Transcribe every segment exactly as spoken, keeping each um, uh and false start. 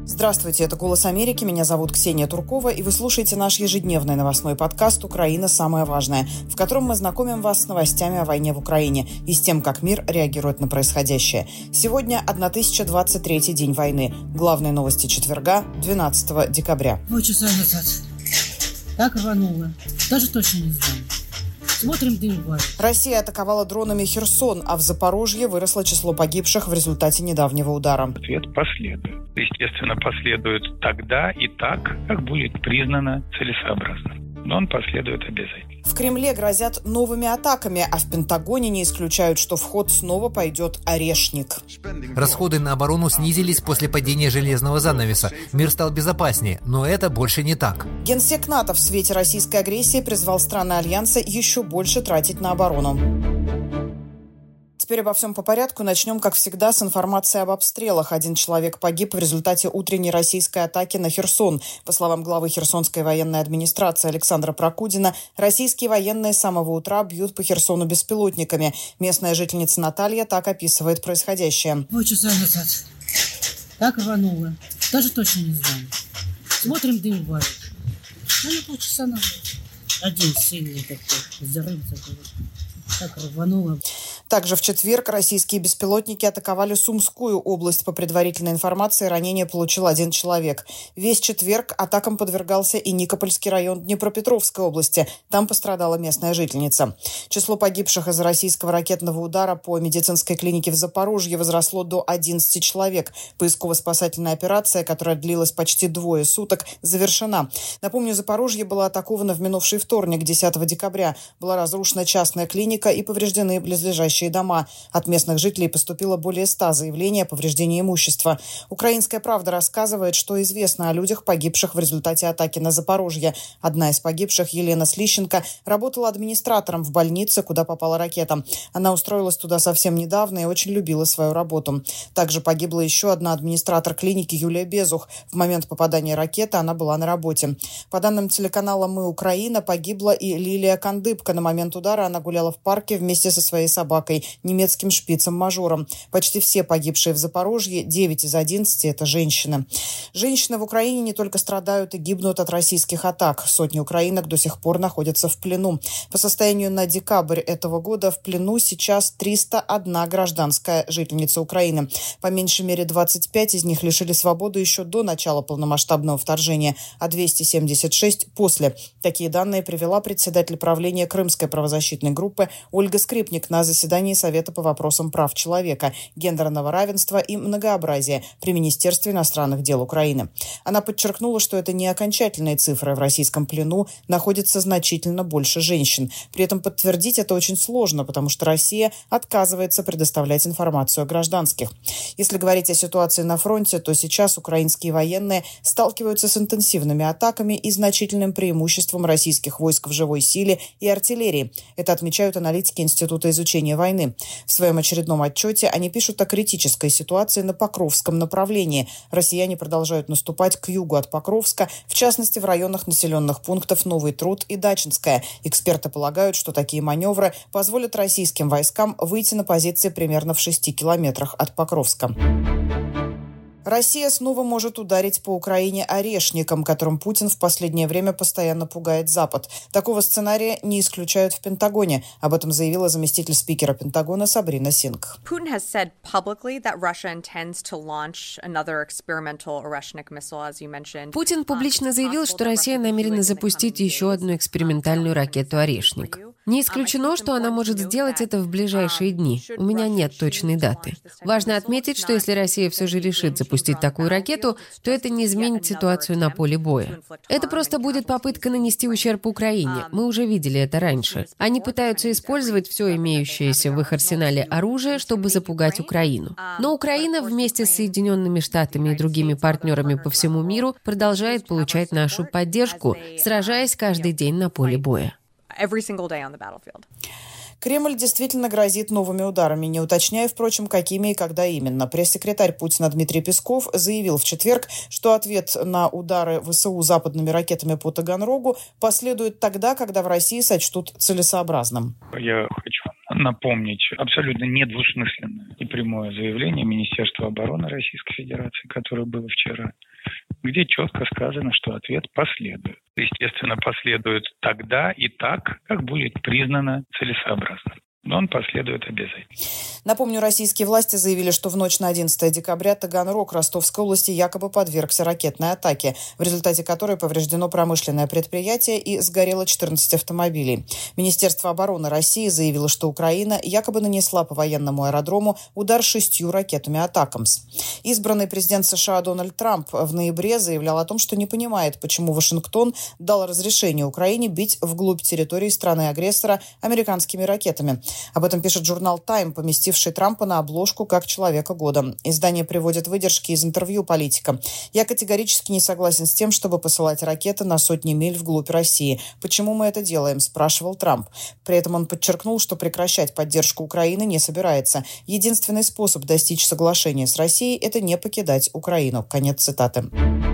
Здравствуйте, это «Голос Америки», меня зовут Ксения Туркова, и вы слушаете наш ежедневный новостной подкаст «Украина. Самое важное», в котором мы знакомим вас с новостями о войне в Украине и с тем, как мир реагирует на происходящее. Сегодня тысяча двадцать третий день войны. Главные новости четверга, двенадцатого декабря. Полчаса назад. Так рвануло. Даже точно не знаю. Смотрим, дым в баре. Россия атаковала дронами Херсон, а в Запорожье выросло число погибших в результате недавнего удара. Ответ последует. Естественно, последует тогда и так, как будет признано целесообразным. Но он последует обязательно. В Кремле грозят новыми атаками, а в Пентагоне не исключают, что в ход снова пойдет орешник. Расходы на оборону снизились после падения железного занавеса. Мир стал безопаснее, но это больше не так. Генсек НАТО в свете российской агрессии призвал страны Альянса еще больше тратить на оборону. Теперь обо всем по порядку. Начнем, как всегда, с информации об обстрелах. Один человек погиб в результате утренней российской атаки на Херсон. По словам главы Херсонской военной администрации Александра Прокудина, российские военные с самого утра бьют по Херсону беспилотниками. Местная жительница Наталья так описывает происходящее. Полчаса назад. Так рвануло. Даже точно не знаю. Смотрим, дым в баре. Ну, на полчаса назад. Один сильный такой. Взрыв такой. Так рвануло. Также в четверг российские беспилотники атаковали Сумскую область. По предварительной информации, ранение получил один человек. Весь четверг атакам подвергался и Никопольский район Днепропетровской области. Там пострадала местная жительница. Число погибших из-за российского ракетного удара по медицинской клинике в Запорожье возросло до одиннадцати человек. Поисково-спасательная операция, которая длилась почти двое суток, завершена. Напомню, Запорожье было атаковано в минувший вторник, десятого декабря. Была разрушена частная клиника и повреждены близлежащие дома. От местных жителей поступило более ста заявлений о повреждении имущества. «Украинская правда» рассказывает, что известно о людях, погибших в результате атаки на Запорожье. Одна из погибших, Елена Слищенко, работала администратором в больнице, куда попала ракета. Она устроилась туда совсем недавно и очень любила свою работу. Также погибла еще одна администратор клиники, Юлия Безух. В момент попадания ракеты она была на работе. По данным телеканала «Мы Украина», погибла и Лилия Кандыбка. На момент удара она гуляла в парке вместе со своей собакой, немецким шпицем-мажором. Почти все погибшие в Запорожье, девять из одиннадцати, это женщины. Женщины в Украине не только страдают и гибнут от российских атак. Сотни украинок до сих пор находятся в плену. По состоянию на декабрь этого года в плену сейчас триста одна гражданская жительница Украины. По меньшей мере двадцать пять из них лишили свободы еще до начала полномасштабного вторжения, а двести семьдесят шесть после. Такие данные привела председатель правления Крымской правозащитной группы Ольга Скрипник на заседании Совета по вопросам прав человека, гендерного равенства и многообразия при Министерстве иностранных дел Украины. Она подчеркнула, что это не окончательные цифры. В российском плену находится значительно больше женщин. При этом подтвердить это очень сложно, потому что Россия отказывается предоставлять информацию о гражданских. Если говорить о ситуации на фронте, то сейчас украинские военные сталкиваются с интенсивными атаками и значительным преимуществом российских войск в живой силе и артиллерии. Это отмечают аналитики Института изучения войны. В своем очередном отчете они пишут о критической ситуации на Покровском направлении. Россияне продолжают наступать к югу от Покровска, в частности в районах населенных пунктов Новый Труд и Дачинская. Эксперты полагают, что такие маневры позволят российским войскам выйти на позиции примерно в шести километрах от Покровска. Россия снова может ударить по Украине орешником, которым Путин в последнее время постоянно пугает Запад. Такого сценария не исключают в Пентагоне. Об этом заявила заместитель спикера Пентагона Сабрина Сингх. Путин публично заявил, что Россия намерена запустить еще одну экспериментальную ракету «Орешник». Не исключено, что она может сделать это в ближайшие дни. У меня нет точной даты. Важно отметить, что если Россия все же решит запустить такую ракету, то это не изменит ситуацию на поле боя. Это просто будет попытка нанести ущерб Украине. Мы уже видели это раньше. Они пытаются использовать все имеющееся в их арсенале оружие, чтобы запугать Украину. Но Украина вместе с Соединенными Штатами и другими партнерами по всему миру продолжает получать нашу поддержку, сражаясь каждый день на поле боя. Кремль действительно грозит новыми ударами, не уточняя, впрочем, какими и когда именно. Пресс-секретарь Путина Дмитрий Песков заявил в четверг, что ответ на удары ВСУ западными ракетами по Таганрогу последует тогда, когда в России сочтут целесообразным. Я хочу напомнить абсолютно недвусмысленное и прямое заявление Министерства обороны Российской Федерации, которое было вчера, где четко сказано, что ответ последует. Естественно, последует тогда и так, как будет признано целесообразным. Но он последует обязательно. Напомню, российские власти заявили, что в ночь на одиннадцатое декабря Таганрог Ростовской области якобы подвергся ракетной атаке, в результате которой повреждено промышленное предприятие и сгорело четырнадцать автомобилей. Министерство обороны России заявило, что Украина якобы нанесла по военному аэродрому удар шестью ракетами «Атакамс». Избранный президент США Дональд Трамп в ноябре заявлял о том, что не понимает, почему Вашингтон дал разрешение Украине бить вглубь территории страны-агрессора американскими ракетами. Об этом пишет журнал «Тайм», поместивший Трампа на обложку как «Человека года». Издание приводит выдержки из интервью политика. «Я категорически не согласен с тем, чтобы посылать ракеты на сотни миль вглубь России. Почему мы это делаем?» – спрашивал Трамп. При этом он подчеркнул, что прекращать поддержку Украины не собирается. Единственный способ достичь соглашения с Россией – это не покидать Украину. Конец цитаты.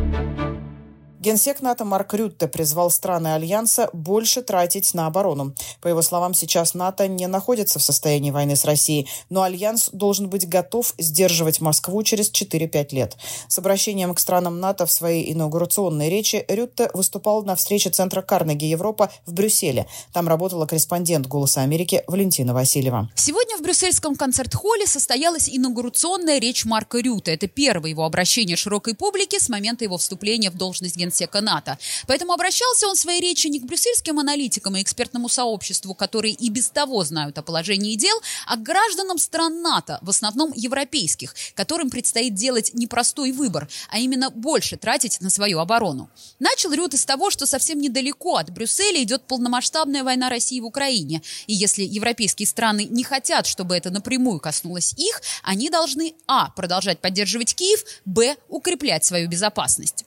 Генсек НАТО Марк Рютте призвал страны Альянса больше тратить на оборону. По его словам, сейчас НАТО не находится в состоянии войны с Россией, но Альянс должен быть готов сдерживать Москву через четыре-пять лет. С обращением к странам НАТО в своей инаугурационной речи Рютте выступал на встрече Центра Карнеги Европа в Брюсселе. Там работала корреспондент «Голоса Америки» Валентина Васильева. Сегодня в брюссельском концерт-холле состоялась инаугурационная речь Марка Рютте. Это первое его обращение широкой публике с момента его вступления в должность генсека НАТО. Поэтому обращался он в своей речи не к брюссельским аналитикам и экспертному сообществу, которые и без того знают о положении дел, а к гражданам стран НАТО, в основном европейских, которым предстоит делать непростой выбор, а именно больше тратить на свою оборону. Начал Рютте с того, что совсем недалеко от Брюсселя идет полномасштабная война России в Украине. И если европейские страны не хотят, чтобы это напрямую коснулось их, они должны а. продолжать поддерживать Киев, б. укреплять свою безопасность.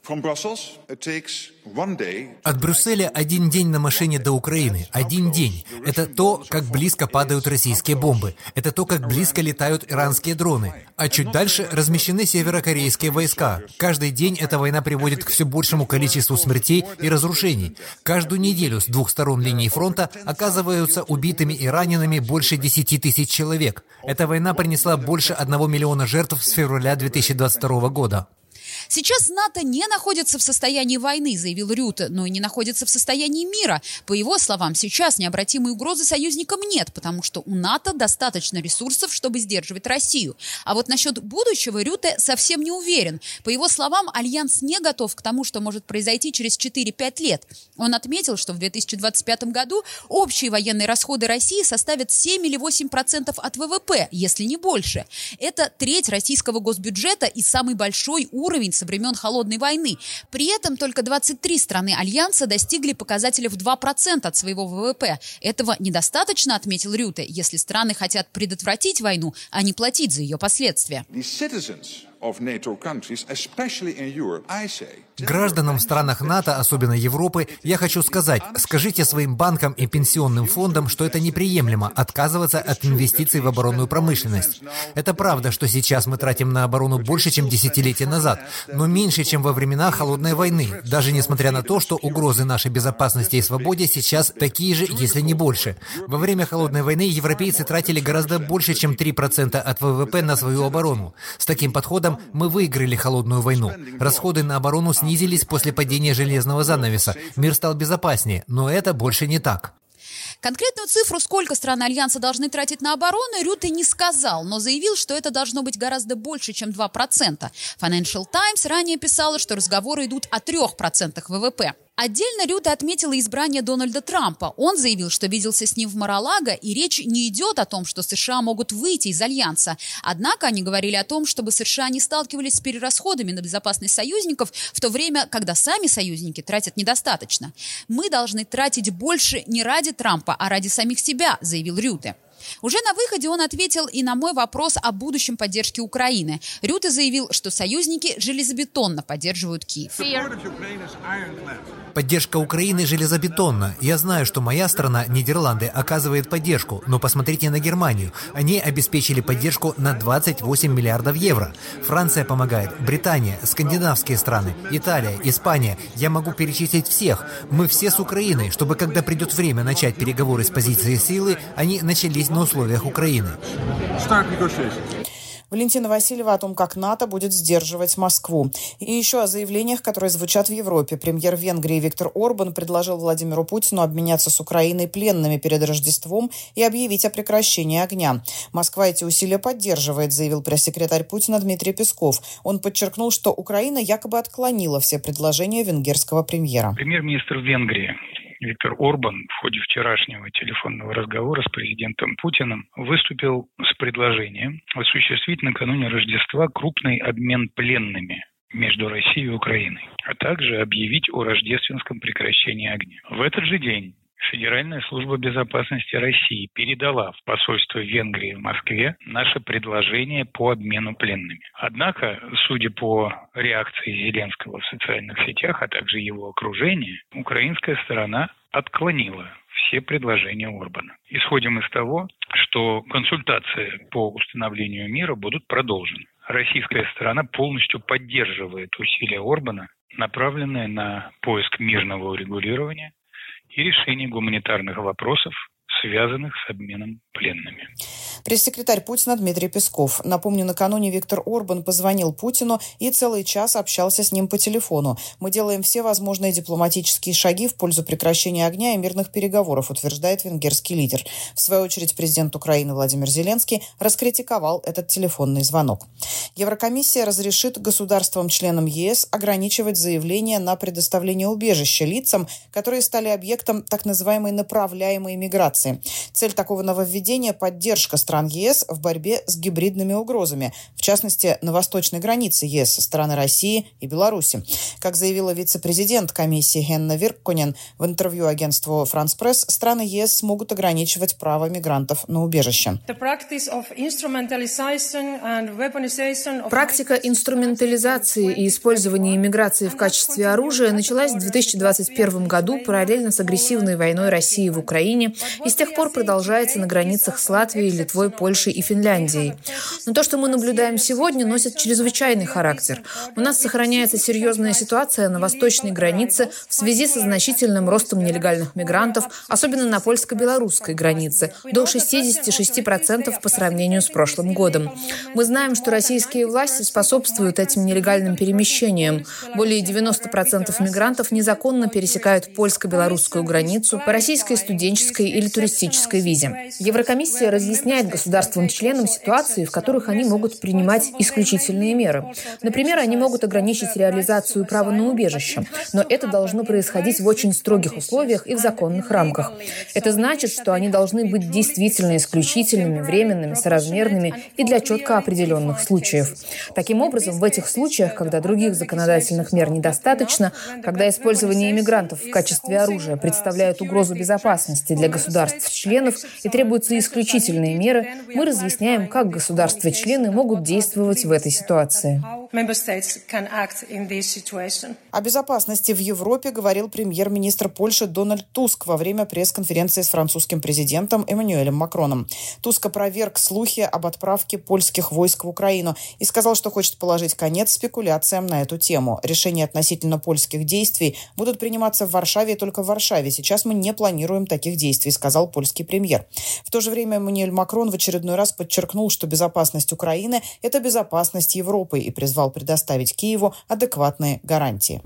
От Брюсселя один день на машине до Украины. Один день. Это то, как близко падают российские бомбы. Это то, как близко летают иранские дроны. А чуть дальше размещены северокорейские войска. Каждый день эта война приводит к все большему количеству смертей и разрушений. Каждую неделю с двух сторон линии фронта оказываются убитыми и ранеными больше десяти тысяч человек. Эта война принесла больше одного миллиона жертв с февраля две тысячи двадцать второго года. Сейчас НАТО не находится в состоянии войны, заявил Рютте, но и не находится в состоянии мира. По его словам, сейчас необратимой угрозы союзникам нет, потому что у НАТО достаточно ресурсов, чтобы сдерживать Россию. А вот насчет будущего Рютте совсем не уверен. По его словам, Альянс не готов к тому, что может произойти через четыре-пять лет. Он отметил, что в две тысячи двадцать пятом году общие военные расходы России составят семь или восемь процентов от ВВП, если не больше. Это треть российского госбюджета и самый большой уровень со времен Холодной войны. При этом только двадцать три страны Альянса достигли показателя в два процента от своего ВВП. Этого недостаточно, отметил Рютте, если страны хотят предотвратить войну, а не платить за ее последствия. Гражданам в странах НАТО, особенно Европы, я хочу сказать, скажите своим банкам и пенсионным фондам, что это неприемлемо отказываться от инвестиций в оборонную промышленность. Это правда, что сейчас мы тратим на оборону больше, чем десятилетия назад, но меньше, чем во времена Холодной войны, даже несмотря на то, что угрозы нашей безопасности и свободе сейчас такие же, если не больше. Во время Холодной войны европейцы тратили гораздо больше, чем три процента от ВВП на свою оборону. С таким подходом мы выиграли Холодную войну. Расходы на оборону снизились после падения железного занавеса. Мир стал безопаснее, но это больше не так. Конкретную цифру, сколько страны Альянса должны тратить на оборону, Рютте не сказал, но заявил, что это должно быть гораздо больше, чем два процента. Financial Times ранее писала, что разговоры идут о трех процентах ВВП. Отдельно Рютте отметила избрание Дональда Трампа. Он заявил, что виделся с ним в Мар-а-Лаго, и речь не идет о том, что США могут выйти из Альянса. Однако они говорили о том, чтобы США не сталкивались с перерасходами на безопасность союзников, в то время, когда сами союзники тратят недостаточно. «Мы должны тратить больше не ради Трампа, а ради самих себя», заявил Рютте. Уже на выходе он ответил и на мой вопрос о будущем поддержке Украины. Рютте заявил, что союзники железобетонно поддерживают Киев. Поддержка Украины железобетонна. Я знаю, что моя страна, Нидерланды, оказывает поддержку, но посмотрите на Германию. Они обеспечили поддержку на двадцать восемь миллиардов евро. Франция помогает, Британия, скандинавские страны, Италия, Испания. Я могу перечислить всех. Мы все с Украиной, чтобы когда придет время начать переговоры с позиции силы, они начались на условиях Украины. Валентина Васильева о том, как НАТО будет сдерживать Москву. И еще о заявлениях, которые звучат в Европе. Премьер Венгрии Виктор Орбан предложил Владимиру Путину обменяться с Украиной пленными перед Рождеством и объявить о прекращении огня. Москва эти усилия поддерживает, заявил пресс-секретарь Путина Дмитрий Песков. Он подчеркнул, что Украина якобы отклонила все предложения венгерского премьера. Премьер-министр Венгрии Виктор Орбан в ходе вчерашнего телефонного разговора с президентом Путиным выступил с предложением осуществить накануне Рождества крупный обмен пленными между Россией и Украиной, а также объявить о рождественском прекращении огня. В этот же день Федеральная служба безопасности России передала в посольство Венгрии в Москве наше предложение по обмену пленными. Однако, судя по реакции Зеленского в социальных сетях, а также его окружения, украинская сторона отклонила все предложения Орбана. Исходим из того, что консультации по установлению мира будут продолжены. Российская сторона полностью поддерживает усилия Орбана, направленные на поиск мирного урегулирования и решение гуманитарных вопросов, связанных с обменом пленными. Пресс-секретарь Путина Дмитрий Песков. Напомню, накануне Виктор Орбан позвонил Путину и целый час общался с ним по телефону. «Мы делаем все возможные дипломатические шаги в пользу прекращения огня и мирных переговоров», утверждает венгерский лидер. В свою очередь президент Украины Владимир Зеленский раскритиковал этот телефонный звонок. Еврокомиссия разрешит государствам-членам ЕС ограничивать заявления на предоставление убежища лицам, которые стали объектом так называемой направляемой миграции. Цель такого нововведения – поддержка стран ЕС в борьбе с гибридными угрозами, в частности, на восточной границе ЕС со стороны России и Беларуси. Как заявила вице-президент комиссии Хенна Виркконен в интервью агентству «Франс Пресс», страны ЕС смогут ограничивать право мигрантов на убежище. Практика инструментализации и использования иммиграции в качестве оружия началась в две тысячи двадцать первом году параллельно с агрессивной войной России в Украине и с тех пор продолжается на границах с Латвией, Литвой, Польшей и Финляндией. Но то, что мы наблюдаем сегодня, носит чрезвычайный характер. У нас сохраняется серьезная ситуация на восточной границе в связи со значительным ростом нелегальных мигрантов, особенно на польско-белорусской границе, до шестьдесят шесть процентов по сравнению с прошлым годом. Мы знаем, что российские власти способствуют этим нелегальным перемещениям. Более девяноста процентов мигрантов незаконно пересекают польско-белорусскую границу по российской студенческой или туристической визе. Еврокомиссия разъясняет государствам-членам ситуации, в которых они могут принимать исключительные меры. Например, они могут ограничить реализацию права на убежище, но это должно происходить в очень строгих условиях и в законных рамках. Это значит, что они должны быть действительно исключительными, временными, соразмерными и для четко определенных случаев. Таким образом, в этих случаях, когда других законодательных мер недостаточно, когда использование иммигрантов в качестве оружия представляет угрозу безопасности для государств-членов и требуются исключительные меры, мы разъясняем, как государства-члены могут действовать в этой ситуации. О безопасности в Европе говорил премьер-министр Польши Дональд Туск во время пресс-конференции с французским президентом Эммануэлем Макроном. Туск опроверг слухи об отправке польских войск в Украину и сказал, что хочет положить конец спекуляциям на эту тему. Решения относительно польских действий будут приниматься в Варшаве и только в Варшаве. Сейчас мы не планируем таких действий, сказал польский премьер. В то же время Эммануэль Макрон в очередной раз подчеркнул, что безопасность Украины – это безопасность Европы и призвал предоставить Киеву адекватные гарантии.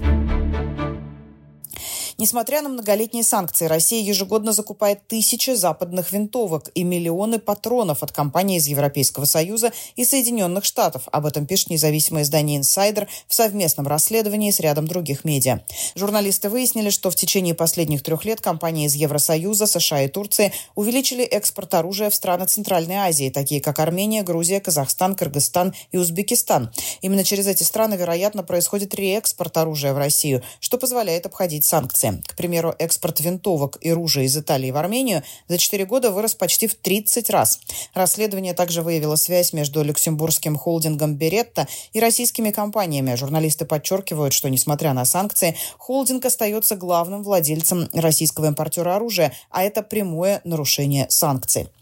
Несмотря на многолетние санкции, Россия ежегодно закупает тысячи западных винтовок и миллионы патронов от компаний из Европейского Союза и Соединенных Штатов. Об этом пишет независимое издание «Инсайдер» в совместном расследовании с рядом других медиа. Журналисты выяснили, что в течение последних трех лет компании из Евросоюза, США и Турции увеличили экспорт оружия в страны Центральной Азии, такие как Армения, Грузия, Казахстан, Кыргызстан и Узбекистан. Именно через эти страны, вероятно, происходит реэкспорт оружия в Россию, что позволяет обходить санкции. К примеру, экспорт винтовок и ружей из Италии в Армению за четыре года вырос почти в тридцать раз. Расследование также выявило связь между люксембургским холдингом «Беретта» и российскими компаниями. Журналисты подчеркивают, что, несмотря на санкции, холдинг остается главным владельцем российского импортера оружия, а это прямое нарушение санкций.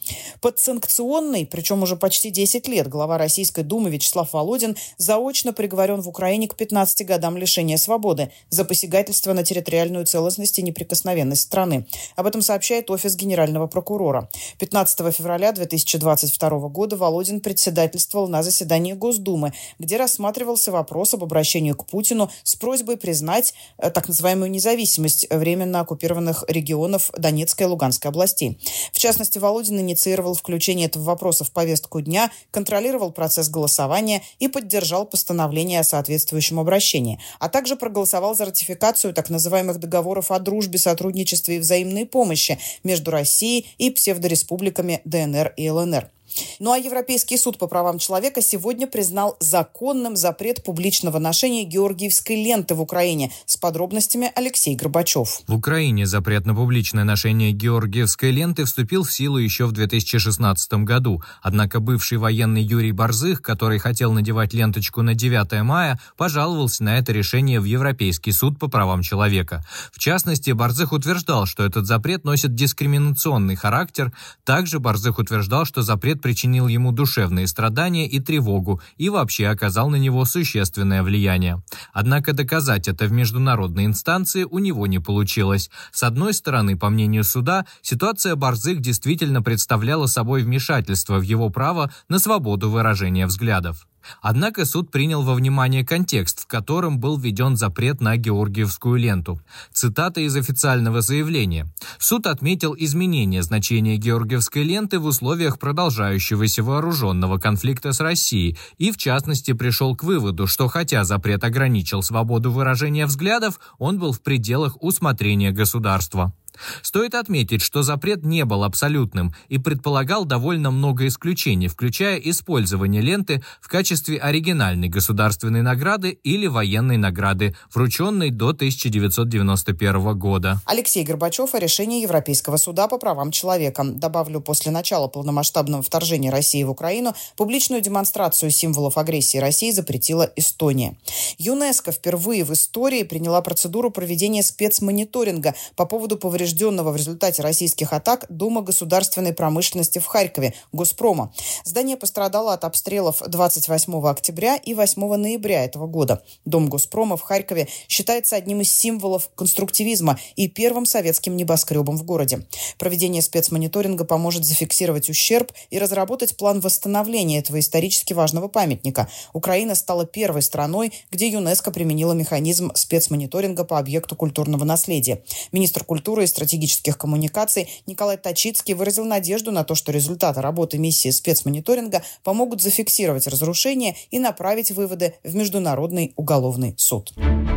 Подсанкционный, причем уже почти десять лет, глава Российской Думы Вячеслав Володин заочно приговорен в Украине к пятнадцати годам лишения свободы за посягательство на территориальную целостность и неприкосновенность страны. Об этом сообщает Офис Генерального прокурора. пятнадцатого февраля две тысячи двадцать второго года Володин председательствовал на заседании Госдумы, где рассматривался вопрос об обращении к Путину с просьбой признать э, так называемую независимость временно оккупированных регионов Донецкой и Луганской областей. В частности, Володин инициировал включение этого вопроса в повестку дня, контролировал процесс голосования и поддержал постановление о соответствующем обращении, а также проголосовал за ратификацию так называемых договоров о дружбе, сотрудничестве и взаимной помощи между Россией и псевдореспубликами ДНР и ЛНР. Ну а Европейский суд по правам человека сегодня признал законным запрет публичного ношения георгиевской ленты в Украине. С подробностями Алексей Горбачев. В Украине запрет на публичное ношение георгиевской ленты вступил в силу еще в две тысячи шестнадцатом году. Однако бывший военный Юрий Борзых, который хотел надевать ленточку на девятое мая, пожаловался на это решение в Европейский суд по правам человека. В частности, Борзых утверждал, что этот запрет носит дискриминационный характер. Также Борзых утверждал, что запрет причинил ему душевные страдания и тревогу и вообще оказал на него существенное влияние. Однако доказать это в международной инстанции у него не получилось. С одной стороны, по мнению суда, ситуация Борзых действительно представляла собой вмешательство в его право на свободу выражения взглядов. Однако суд принял во внимание контекст, в котором был введен запрет на георгиевскую ленту. Цитата из официального заявления. Суд отметил изменение значения георгиевской ленты в условиях продолжающегося вооруженного конфликта с Россией и, в частности, пришел к выводу, что хотя запрет ограничил свободу выражения взглядов, он был в пределах усмотрения государства. Стоит отметить, что запрет не был абсолютным и предполагал довольно много исключений, включая использование ленты в качестве оригинальной государственной награды или военной награды, врученной до тысяча девятьсот девяносто первого года. Алексей Горбачев о решении Европейского суда по правам человека. Добавлю, после начала полномасштабного вторжения России в Украину публичную демонстрацию символов агрессии России запретила Эстония. ЮНЕСКО впервые в истории приняла процедуру проведения спецмониторинга по поводу повреждения поврежденного в результате российских атак Дома государственной промышленности в Харькове, Госпрома. Здание пострадало от обстрелов двадцать восьмого октября и восьмого ноября этого года. Дом Госпрома в Харькове считается одним из символов конструктивизма и первым советским небоскребом в городе. Проведение спецмониторинга поможет зафиксировать ущерб и разработать план восстановления этого исторически важного памятника. Украина стала первой страной, где ЮНЕСКО применила механизм спецмониторинга по объекту культурного наследия. Министр культуры и стратегических коммуникаций Николай Точицкий выразил надежду на то, что результаты работы миссии спецмониторинга помогут зафиксировать разрушения и направить выводы в Международный уголовный суд.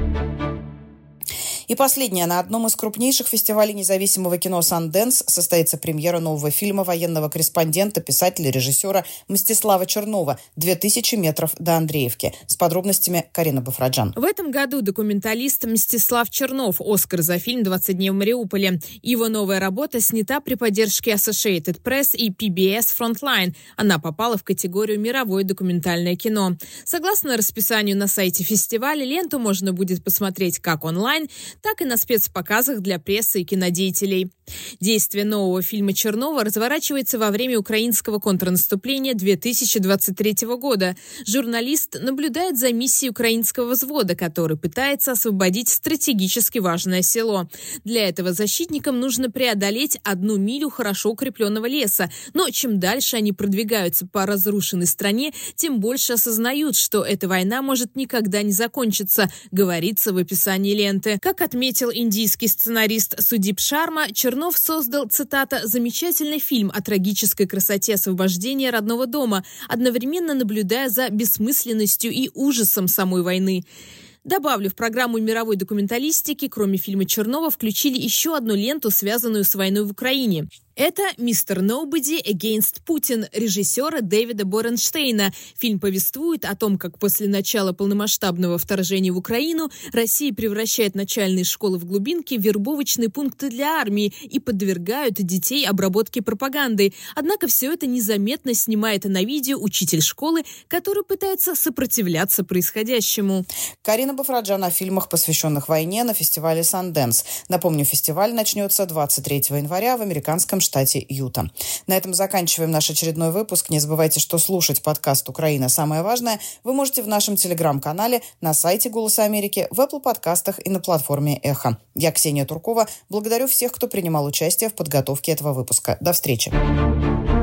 И последнее. На одном из крупнейших фестивалей независимого кино «Санденс» состоится премьера нового фильма военного корреспондента, писателя, режиссера Мстислава Чернова «Две тысячи метров до Андреевки». С подробностями Карина Бафраджан. В этом году документалист Мстислав Чернов «Оскар» за фильм «двадцать дней в Мариуполе». Его новая работа снята при поддержке Associated Press и пи би эс Frontline. Она попала в категорию «Мировое документальное кино». Согласно расписанию на сайте фестиваля, ленту можно будет посмотреть как онлайн, так и на спецпоказах для прессы и кинодеятелей. Действие нового фильма Чернова разворачивается во время украинского контрнаступления две тысячи двадцать третьего года. Журналист наблюдает за миссией украинского взвода, который пытается освободить стратегически важное село. Для этого защитникам нужно преодолеть одну милю хорошо укрепленного леса. Но чем дальше они продвигаются по разрушенной стране, тем больше осознают, что эта война может никогда не закончиться, говорится в описании ленты. Как отметил индийский сценарист Судип Шарма, Чернов создал, цитата, «замечательный фильм о трагической красоте освобождения родного дома, одновременно наблюдая за бессмысленностью и ужасом самой войны». Добавлю, в программу мировой документалистики, кроме фильма Чернова, включили еще одну ленту, связанную с войной в Украине. Это «Мистер Nobody Against Putin» режиссера Дэвида Боренштейна. Фильм повествует о том, как после начала полномасштабного вторжения в Украину Россия превращает начальные школы в глубинке в вербовочные пункты для армии и подвергают детей обработке пропагандой. Однако все это незаметно снимает на видео учитель школы, который пытается сопротивляться происходящему. Карина Бафраджан о фильмах, посвященных войне, на фестивале «Санденс». Напомню, фестиваль начнется двадцать третьего января в американском штате штате Юта. На этом заканчиваем наш очередной выпуск. Не забывайте, что слушать подкаст «Украина. Самое важное» вы можете в нашем телеграм-канале, на сайте «Голоса Америки», в Apple подкастах и на платформе «Эхо». Я, Ксения Туркова, благодарю всех, кто принимал участие в подготовке этого выпуска. До встречи.